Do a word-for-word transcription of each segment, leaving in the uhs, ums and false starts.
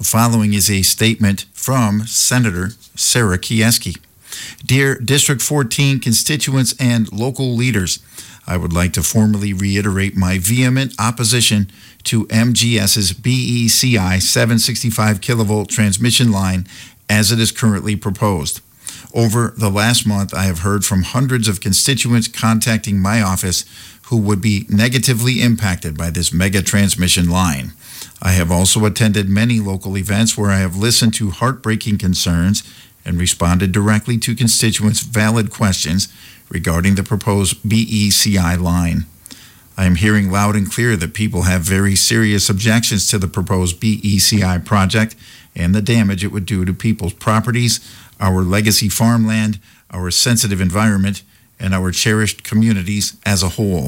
The following is a statement from Senator Sarah Kieski. Dear District fourteen constituents and local leaders, I would like to formally reiterate my vehement opposition to M G S's B E C I seven sixty-five kilovolt transmission line as it is currently proposed. Over the last month, I have heard from hundreds of constituents contacting my office who would be negatively impacted by this mega transmission line. I have also attended many local events where I have listened to heartbreaking concerns and responded directly to constituents' valid questions regarding the proposed B E C I line. I am hearing loud and clear that people have very serious objections to the proposed B E C I project and the damage it would do to people's properties, our legacy farmland, our sensitive environment, and our cherished communities as a whole.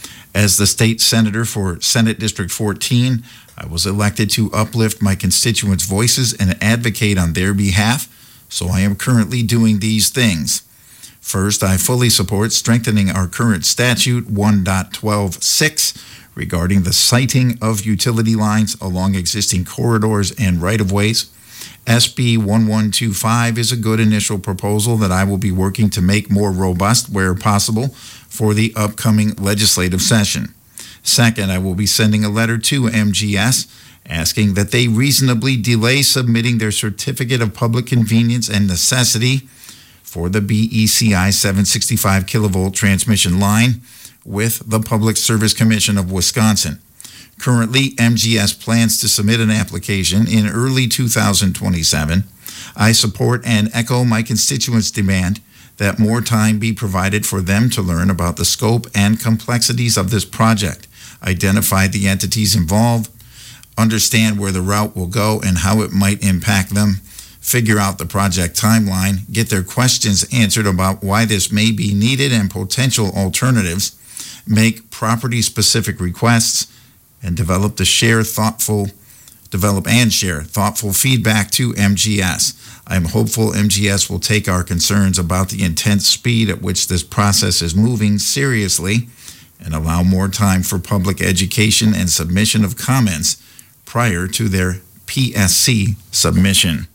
As the state senator for Senate District fourteen, I was elected to uplift my constituents' voices and advocate on their behalf, so I am currently doing these things. First, I fully support strengthening our current statute one point twelve six regarding the siting of utility lines along existing corridors and right-of-ways. S B one one two five is a good initial proposal that I will be working to make more robust where possible for the upcoming legislative session. Second, I will be sending a letter to M G S asking that they reasonably delay submitting their Certificate of Public Convenience and Necessity for the B E C I seven sixty-five kilovolt transmission line with the Public Service Commission of Wisconsin. Currently, M G S plans to submit an application in early two thousand twenty-seven. I support and echo my constituents' demand that more time be provided for them to learn about the scope and complexities of this project, identify the entities involved, understand where the route will go and how it might impact them, figure out the project timeline, get their questions answered about why this may be needed and potential alternatives, make property-specific requests, and develop the share thoughtful, develop and share thoughtful feedback to M G S. I am hopeful M G S will take our concerns about the intense speed at which this process is moving seriously and allow more time for public education and submission of comments prior to their P S C submission.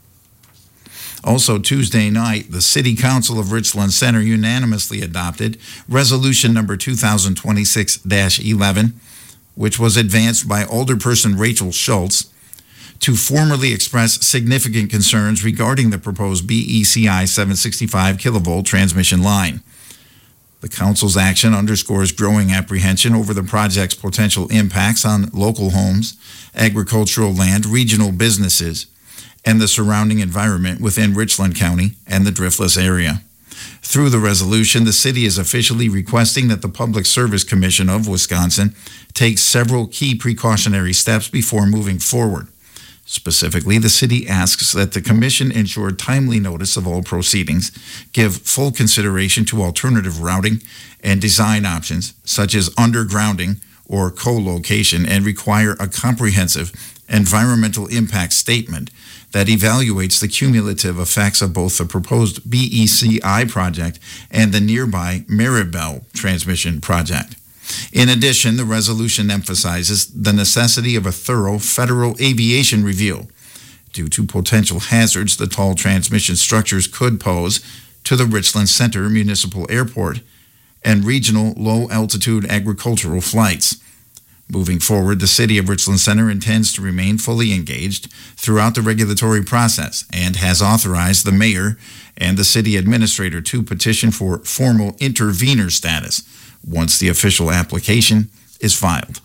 Also, Tuesday night, the City Council of Richland Center unanimously adopted Resolution Number two thousand twenty-six dash eleven, which was advanced by Alderperson Rachel Schultz, to formally express significant concerns regarding the proposed B E C I seven sixty-five kilovolt transmission line. The Council's action underscores growing apprehension over the project's potential impacts on local homes, agricultural land, regional businesses, and the surrounding environment within Richland County and the Driftless area. Through the resolution, the city is officially requesting that the Public Service Commission of Wisconsin take several key precautionary steps before moving forward. Specifically, the city asks that the commission ensure timely notice of all proceedings, give full consideration to alternative routing and design options, such as undergrounding or co-location, and require a comprehensive environmental impact statement that evaluates the cumulative effects of both the proposed B E C I project and the nearby Maribel transmission project. In addition, the resolution emphasizes the necessity of a thorough federal aviation review due to potential hazards the tall transmission structures could pose to the Richland Center Municipal Airport and regional low-altitude agricultural flights. Moving forward, the City of Richland Center intends to remain fully engaged throughout the regulatory process and has authorized the mayor and the city administrator to petition for formal intervenor status once the official application is filed.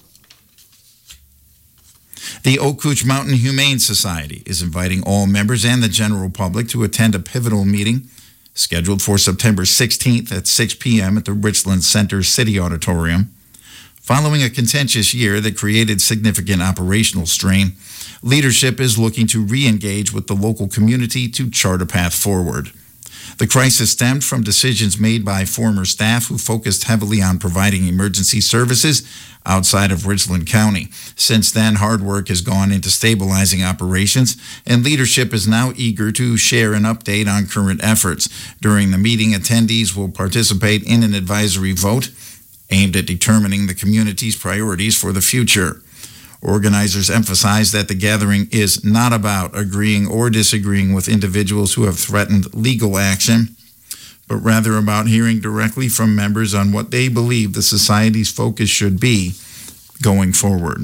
The Okootch Mountain Humane Society is inviting all members and the general public to attend a pivotal meeting scheduled for September sixteenth at six p.m. at the Richland Center City Auditorium. Following a contentious year that created significant operational strain, leadership is looking to re-engage with the local community to chart a path forward. The crisis stemmed from decisions made by former staff who focused heavily on providing emergency services outside of Richland County. Since then, hard work has gone into stabilizing operations, and leadership is now eager to share an update on current efforts. During the meeting, attendees will participate in an advisory vote aimed at determining the community's priorities for the future. Organizers emphasize that the gathering is not about agreeing or disagreeing with individuals who have threatened legal action, but rather about hearing directly from members on what they believe the society's focus should be going forward.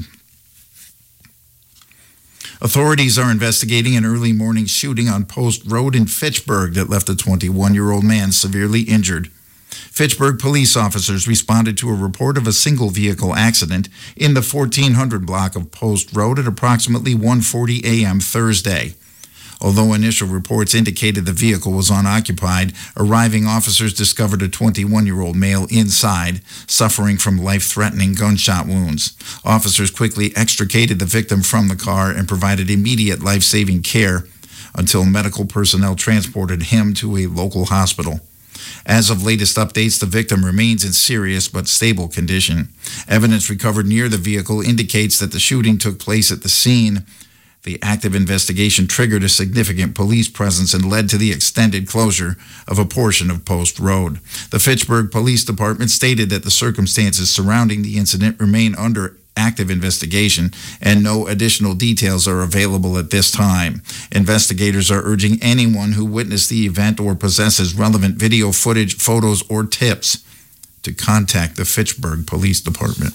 Authorities are investigating an early morning shooting on Post Road in Fitchburg that left a twenty-one-year-old man severely injured. Fitchburg police officers responded to a report of a single vehicle accident in the fourteen hundred block of Post Road at approximately one forty a.m. Thursday. Although initial reports indicated the vehicle was unoccupied, arriving officers discovered a twenty-one-year-old male inside, suffering from life-threatening gunshot wounds. Officers quickly extricated the victim from the car and provided immediate life-saving care until medical personnel transported him to a local hospital. As of latest updates, the victim remains in serious but stable condition. Evidence recovered near the vehicle indicates that the shooting took place at the scene. The active investigation triggered a significant police presence and led to the extended closure of a portion of Post Road. The Fitchburg Police Department stated that the circumstances surrounding the incident remain under active investigation and no additional details are available at this time. Investigators are urging anyone who witnessed the event or possesses relevant video footage, photos, or tips to contact the Fitchburg Police Department.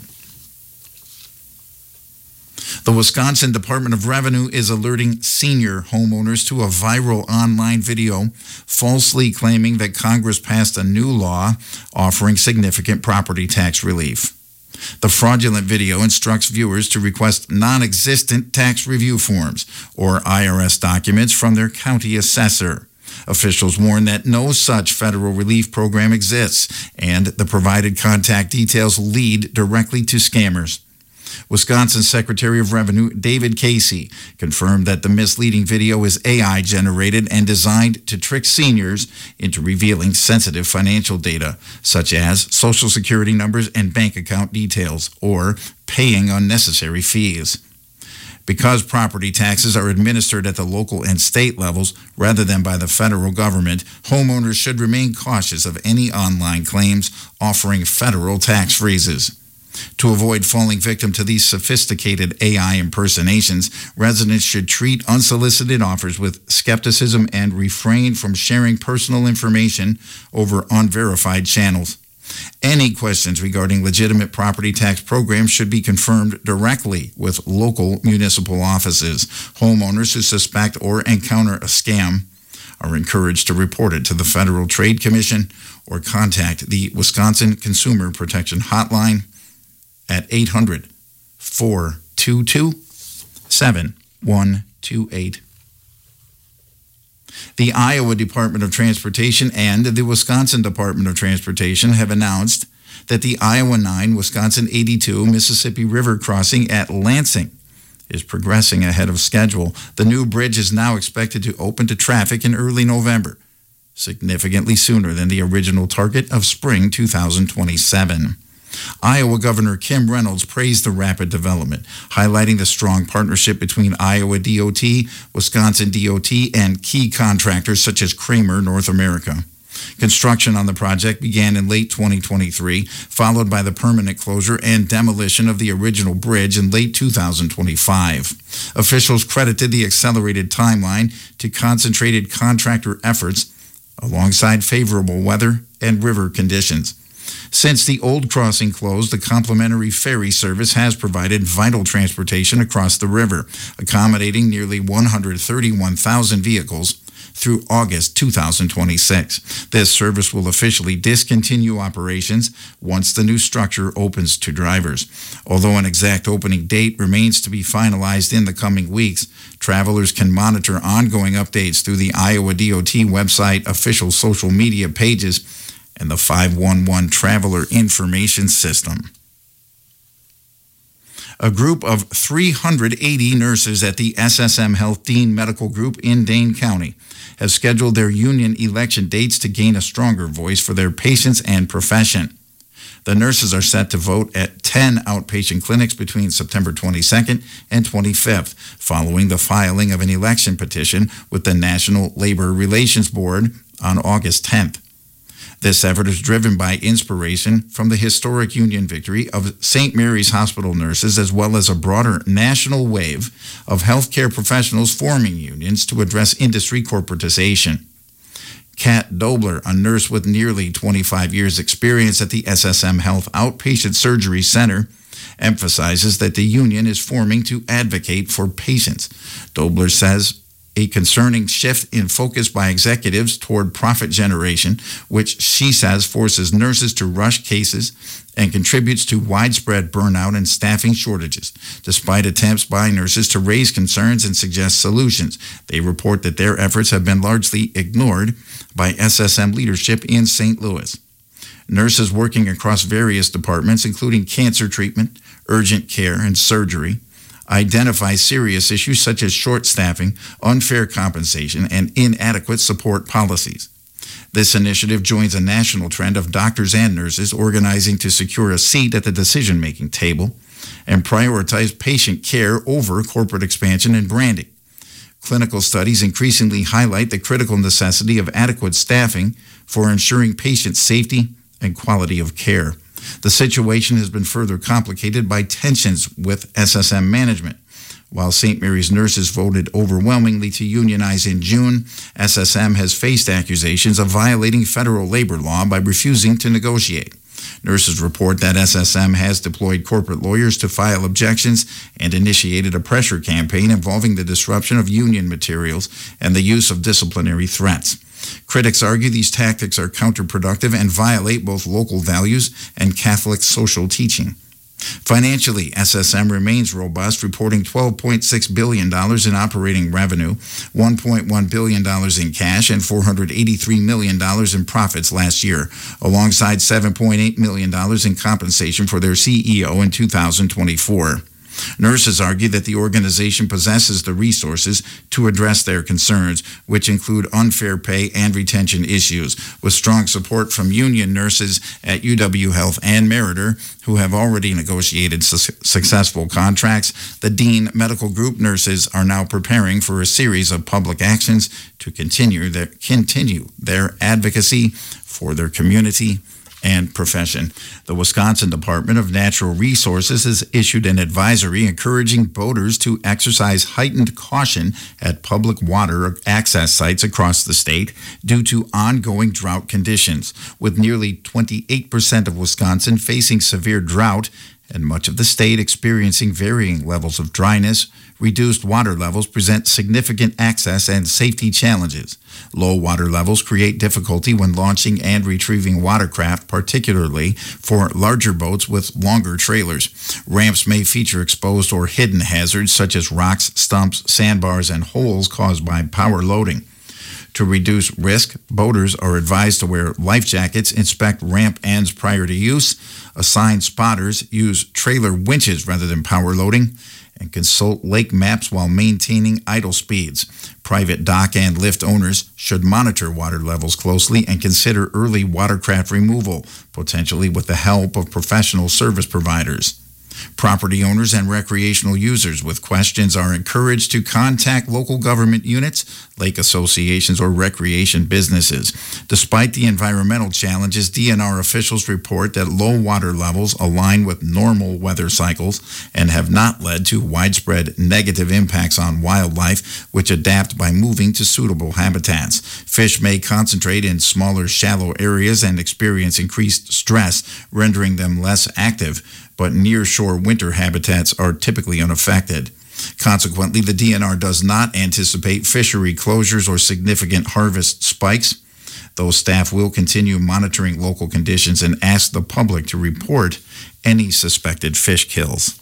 The Wisconsin Department of Revenue is alerting senior homeowners to a viral online video falsely claiming that Congress passed a new law offering significant property tax relief. The fraudulent video instructs viewers to request non-existent tax review forms or I R S documents from their county assessor. Officials warn that no such federal relief program exists, and the provided contact details lead directly to scammers. Wisconsin Secretary of Revenue David Casey confirmed that the misleading video is A I generated and designed to trick seniors into revealing sensitive financial data, such as Social Security numbers and bank account details, or paying unnecessary fees. Because property taxes are administered at the local and state levels rather than by the federal government, homeowners should remain cautious of any online claims offering federal tax freezes. To avoid falling victim to these sophisticated A I impersonations, residents should treat unsolicited offers with skepticism and refrain from sharing personal information over unverified channels. Any questions regarding legitimate property tax programs should be confirmed directly with local municipal offices. Homeowners who suspect or encounter a scam are encouraged to report it to the Federal Trade Commission or contact the Wisconsin Consumer Protection Hotline at eight hundred, four two two, seven one two eight. The Iowa Department of Transportation and the Wisconsin Department of Transportation have announced that the Iowa nine, Wisconsin eighty-two Mississippi River crossing at Lansing is progressing ahead of schedule. The new bridge is now expected to open to traffic in early November, significantly sooner than the original target of spring two thousand twenty-seven. Iowa Governor Kim Reynolds praised the rapid development, highlighting the strong partnership between Iowa D O T, Wisconsin D O T, and key contractors such as Kramer North America. Construction on the project began in late twenty twenty-three, followed by the permanent closure and demolition of the original bridge in late two thousand twenty-five. Officials credited the accelerated timeline to concentrated contractor efforts alongside favorable weather and river conditions. Since the old crossing closed, the complimentary ferry service has provided vital transportation across the river, accommodating nearly one hundred thirty-one thousand vehicles through August two thousand twenty-six. This service will officially discontinue operations once the new structure opens to drivers. Although an exact opening date remains to be finalized in the coming weeks, travelers can monitor ongoing updates through the Iowa D O T website, official social media pages, and the five one one Traveler Information System. A group of three hundred eighty nurses at the S S M Health Dean Medical Group in Dane County have scheduled their union election dates to gain a stronger voice for their patients and profession. The nurses are set to vote at ten outpatient clinics between September twenty-second and twenty-fifth, following the filing of an election petition with the National Labor Relations Board on August tenth. This effort is driven by inspiration from the historic union victory of Saint Mary's Hospital nurses, as well as a broader national wave of healthcare professionals forming unions to address industry corporatization. Kat Dobler, a nurse with nearly twenty-five years experience at the S S M Health Outpatient Surgery Center, emphasizes that the union is forming to advocate for patients. Dobler says a concerning shift in focus by executives toward profit generation, which she says forces nurses to rush cases and contributes to widespread burnout and staffing shortages. Despite attempts by nurses to raise concerns and suggest solutions, they report that their efforts have been largely ignored by S S M leadership in Saint Louis. Nurses working across various departments, including cancer treatment, urgent care, and surgery, identify serious issues such as short staffing, unfair compensation, and inadequate support policies. This initiative joins a national trend of doctors and nurses organizing to secure a seat at the decision-making table and prioritize patient care over corporate expansion and branding. Clinical studies increasingly highlight the critical necessity of adequate staffing for ensuring patient safety and quality of care. The situation has been further complicated by tensions with S S M management. While Saint Mary's nurses voted overwhelmingly to unionize in June, S S M has faced accusations of violating federal labor law by refusing to negotiate. Nurses report that S S M has deployed corporate lawyers to file objections and initiated a pressure campaign involving the disruption of union materials and the use of disciplinary threats. Critics argue these tactics are counterproductive and violate both local values and Catholic social teaching. Financially, S S M remains robust, reporting twelve point six billion dollars in operating revenue, one point one billion dollars in cash, and four hundred eighty-three million dollars in profits last year, alongside seven point eight million dollars in compensation for their C E O in two thousand twenty-four. Nurses argue that the organization possesses the resources to address their concerns, which include unfair pay and retention issues, with strong support from union nurses at U W Health and Meritor, who have already negotiated su- successful contracts. The Dean Medical Group nurses are now preparing for a series of public actions to continue their, continue their advocacy for their community and profession. The Wisconsin Department of Natural Resources has issued an advisory encouraging boaters to exercise heightened caution at public water access sites across the state due to ongoing drought conditions, with nearly twenty-eight percent of Wisconsin facing severe drought and much of the state experiencing varying levels of dryness. Reduced water levels present significant access and safety challenges. Low water levels create difficulty when launching and retrieving watercraft, particularly for larger boats with longer trailers. Ramps may feature exposed or hidden hazards such as rocks, stumps, sandbars, and holes caused by power loading. To reduce risk, boaters are advised to wear life jackets, inspect ramp ends prior to use, assign spotters, use trailer winches rather than power loading, and consult lake maps while maintaining idle speeds. Private dock and lift owners should monitor water levels closely and consider early watercraft removal, potentially with the help of professional service providers. Property owners and recreational users with questions are encouraged to contact local government units, lake associations, or recreation businesses. Despite the environmental challenges, D N R officials report that low water levels align with normal weather cycles and have not led to widespread negative impacts on wildlife, which adapt by moving to suitable habitats. Fish may concentrate in smaller, shallow areas and experience increased stress, rendering them less active, but near-shore winter habitats are typically unaffected. Consequently, the D N R does not anticipate fishery closures or significant harvest spikes, though staff will continue monitoring local conditions and ask the public to report any suspected fish kills.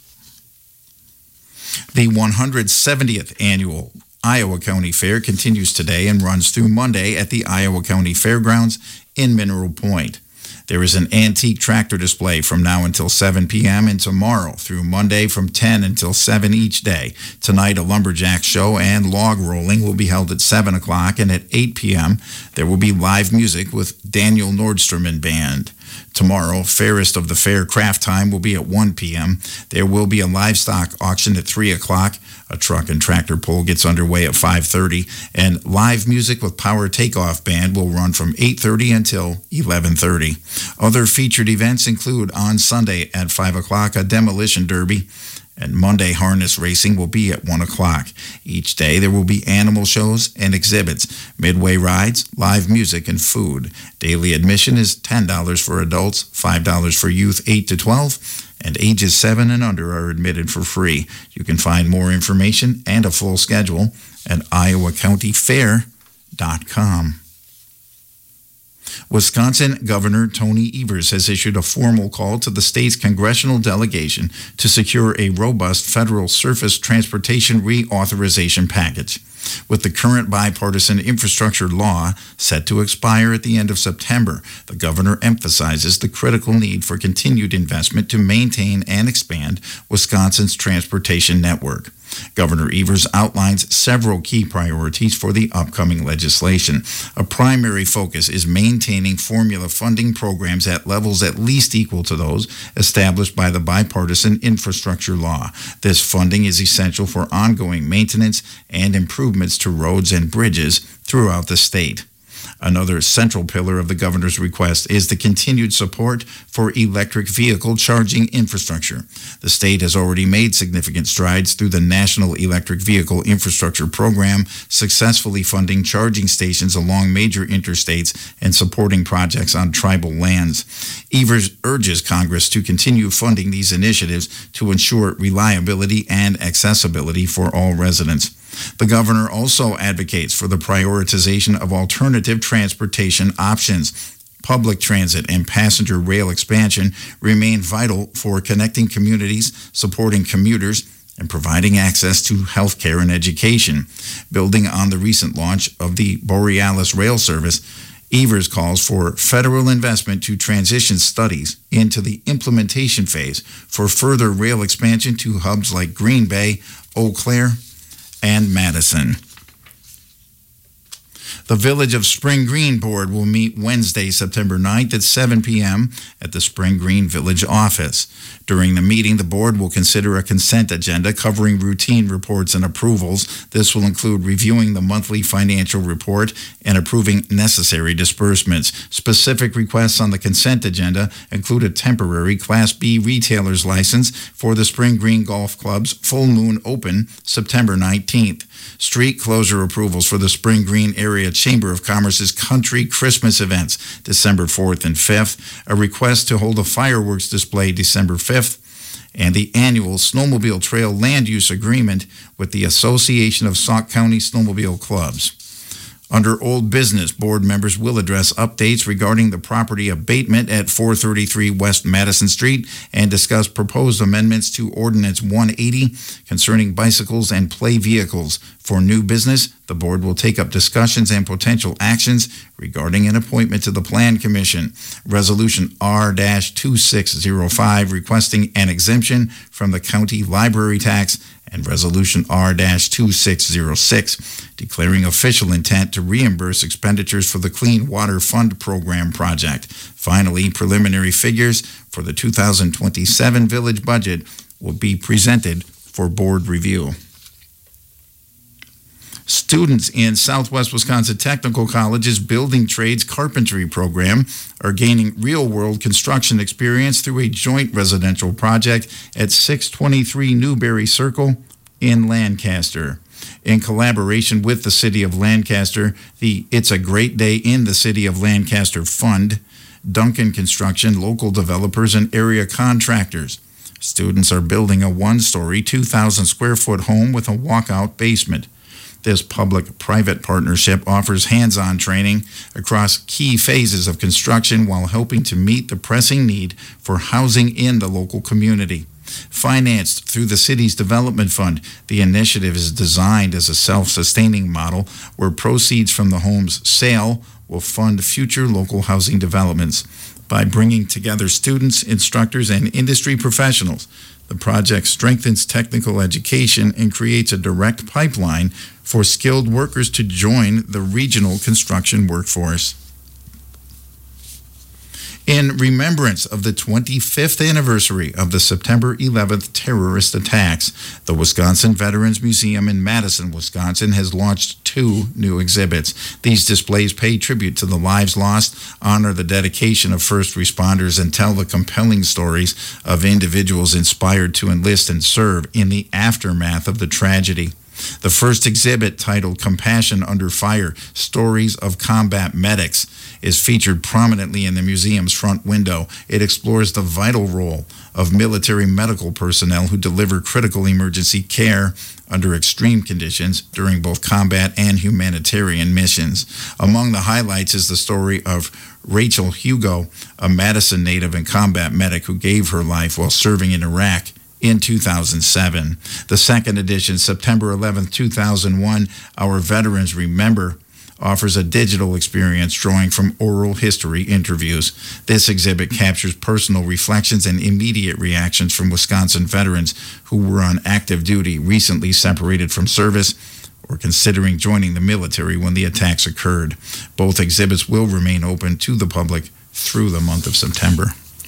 The one hundred seventieth Annual Iowa County Fair continues today and runs through Monday at the Iowa County Fairgrounds in Mineral Point. There is an antique tractor display from now until seven p.m. and tomorrow through Monday from ten until seven each day. Tonight, a lumberjack show and log rolling will be held at seven o'clock, and at eight p.m. there will be live music with Daniel Nordstrom and Band. Tomorrow, Fairest of the Fair craft time will be at one p.m. There will be a livestock auction at three o'clock. A truck and tractor pull gets underway at five thirty. And live music with Power Takeoff Band will run from eight thirty until eleven thirty. Other featured events include on Sunday at five o'clock, a demolition derby. And Monday, harness racing will be at one o'clock. Each day, there will be animal shows and exhibits, midway rides, live music, and food. Daily admission is ten dollars for adults, five dollars for youth eight to twelve, and ages seven and under are admitted for free. You can find more information and a full schedule at iowa county fair dot com. Wisconsin Governor Tony Evers has issued a formal call to the state's congressional delegation to secure a robust federal surface transportation reauthorization package. With the current bipartisan infrastructure law set to expire at the end of September, the governor emphasizes the critical need for continued investment to maintain and expand Wisconsin's transportation network. Governor Evers outlines several key priorities for the upcoming legislation. A primary focus is maintaining formula funding programs at levels at least equal to those established by the bipartisan infrastructure law. This funding is essential for ongoing maintenance and improvements to roads and bridges throughout the state. Another central pillar of the governor's request is the continued support for electric vehicle charging infrastructure. The state has already made significant strides through the National Electric Vehicle Infrastructure Program, successfully funding charging stations along major interstates and supporting projects on tribal lands. Evers urges Congress to continue funding these initiatives to ensure reliability and accessibility for all residents. The governor also advocates for the prioritization of alternative transportation options. Public transit and passenger rail expansion remain vital for connecting communities, supporting commuters, and providing access to health care and education. Building on the recent launch of the Borealis rail service, Evers calls for federal investment to transition studies into the implementation phase for further rail expansion to hubs like Green Bay, Eau Claire, and Madison. The Village of Spring Green Board will meet Wednesday, September ninth at seven p.m. at the Spring Green Village office. During the meeting, the board will consider a consent agenda covering routine reports and approvals. This will include reviewing the monthly financial report and approving necessary disbursements. Specific requests on the consent agenda include a temporary Class B retailer's license for the Spring Green Golf Club's Full Moon Open, September nineteenth. Street closure approvals for the Spring Green Area Chamber of Commerce's Country Christmas events, December fourth and fifth, a request to hold a fireworks display December fifth, and the annual Snowmobile Trail Land Use Agreement with the Association of Sauk County Snowmobile Clubs. Under Old Business, board members will address updates regarding the property abatement at four thirty-three West Madison Street and discuss proposed amendments to Ordinance one eighty concerning bicycles and play vehicles. For new business, the board will take up discussions and potential actions regarding an appointment to the Plan Commission. Resolution R twenty-six oh five requesting an exemption from the county library tax, and Resolution R twenty-six oh six declaring official intent to reimburse expenditures for the Clean Water Fund Program project. Finally, preliminary figures for the two thousand twenty-seven village budget will be presented for board review. Students in Southwest Wisconsin Technical College's Building Trades Carpentry program are gaining real-world construction experience through a joint residential project at six twenty-three Newberry Circle in Lancaster. In collaboration with the City of Lancaster, the It's a Great Day in the City of Lancaster Fund, Duncan Construction, local developers, and area contractors, students are building a one-story, two thousand square foot home with a walkout basement. This public-private partnership offers hands-on training across key phases of construction while helping to meet the pressing need for housing in the local community. Financed through the city's development fund, the initiative is designed as a self-sustaining model where proceeds from the home's sale will fund future local housing developments. By bringing together students, instructors, and industry professionals, the project strengthens technical education and creates a direct pipeline for skilled workers to join the regional construction workforce. In remembrance of the twenty-fifth anniversary of the September eleventh terrorist attacks, the Wisconsin Veterans Museum in Madison, Wisconsin has launched two new exhibits. These displays pay tribute to the lives lost, honor the dedication of first responders, and tell the compelling stories of individuals inspired to enlist and serve in the aftermath of the tragedy. The first exhibit, titled Compassion Under Fire, Stories of Combat Medics, is featured prominently in the museum's front window. It explores the vital role of military medical personnel who deliver critical emergency care under extreme conditions during both combat and humanitarian missions. Among the highlights is the story of Rachel Hugo, a Madison native and combat medic who gave her life while serving in Iraq in two thousand seven. The second edition, September eleventh, two thousand one, Our Veterans Remember, offers a digital experience drawing from oral history interviews. This exhibit captures personal reflections and immediate reactions from Wisconsin veterans who were on active duty, recently separated from service, or considering joining the military when the attacks occurred. Both exhibits will remain open to the public through the month of September.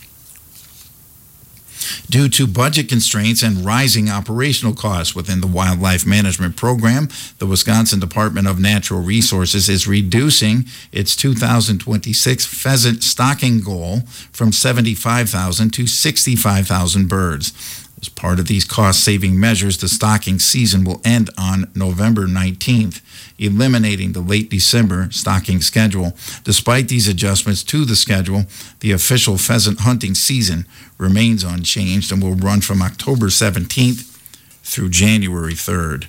Due to budget constraints and rising operational costs within the wildlife management program, the Wisconsin Department of Natural Resources is reducing its two thousand twenty-six pheasant stocking goal from seventy-five thousand to sixty-five thousand birds. As part of these cost-saving measures, the stocking season will end on November nineteenth, eliminating the late December stocking schedule. Despite these adjustments to the schedule, the official pheasant hunting season remains unchanged and will run from October seventeenth through January third.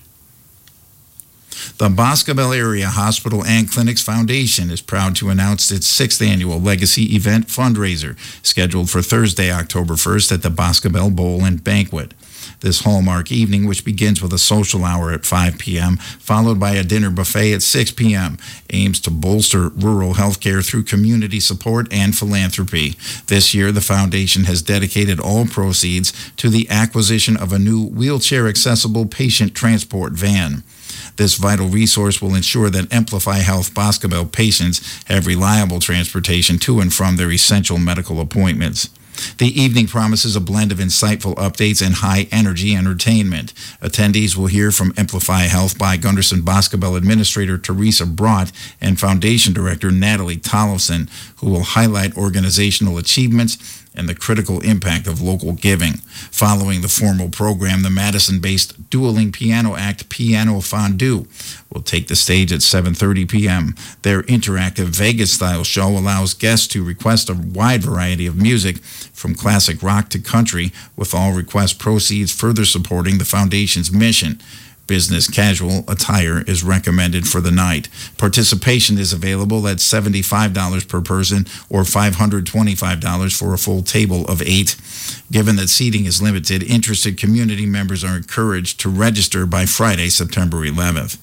The Boscobel Area Hospital and Clinics Foundation is proud to announce its sixth annual Legacy Event fundraiser, scheduled for Thursday, October first at the Boscobel Bowl and Banquet. This hallmark evening, which begins with a social hour at five p.m., followed by a dinner buffet at six p.m., aims to bolster rural health care through community support and philanthropy. This year, the foundation has dedicated all proceeds to the acquisition of a new wheelchair-accessible patient transport van. This vital resource will ensure that Amplify Health Boscobel patients have reliable transportation to and from their essential medical appointments. The evening promises a blend of insightful updates and high-energy entertainment. Attendees will hear from Amplify Health by Gunderson Boscobel Administrator Teresa Brott and Foundation Director Natalie Tollefson, who will highlight organizational achievements and the critical impact of local giving. Following the formal program, the Madison-based dueling piano act Piano Fondue will take the stage at seven thirty p.m. Their interactive Vegas-style show allows guests to request a wide variety of music, from classic rock to country, with all request proceeds further supporting the foundation's mission. Business casual attire is recommended for the night. Participation is available at seventy-five dollars per person or five hundred twenty-five dollars for a full table of eight. Given that seating is limited, interested community members are encouraged to register by Friday, September eleventh.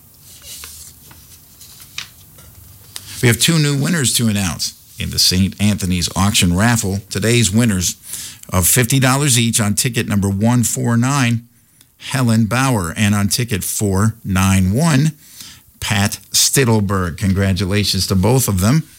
We have two new winners to announce in the Saint Anthony's auction raffle. Today's winners of fifty dollars each on ticket number one forty-nine, Helen Bauer, and on ticket four ninety-one, Pat Stittelberg. Congratulations to both of them.